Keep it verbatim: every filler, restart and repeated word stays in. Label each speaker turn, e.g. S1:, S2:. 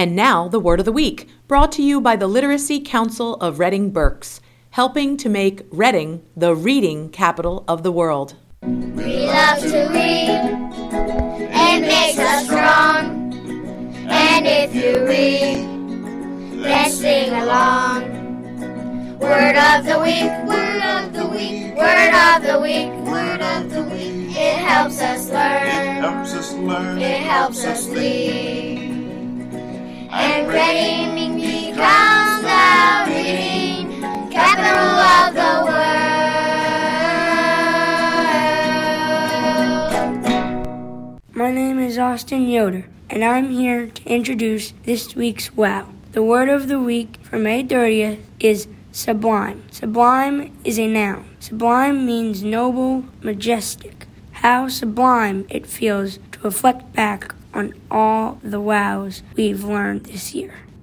S1: And now, the Word of the Week, brought to you by the Literacy Council of Reading Berks, helping to make Reading the reading capital of the world.
S2: We love to read. It makes us strong. And if you read, let's sing along. Word of the week, word of the week, word of the week, word of the week. It helps us learn.
S3: It helps us learn.
S2: It helps us lead. And Reading becomes the reading capital of the world.
S4: My name is Austin Yoder, and I'm here to introduce this week's Wow. The word of the week for May thirtieth is sublime. Sublime is a noun. Sublime means noble, majestic. How sublime it feels to reflect back on all the wows we've learned this year.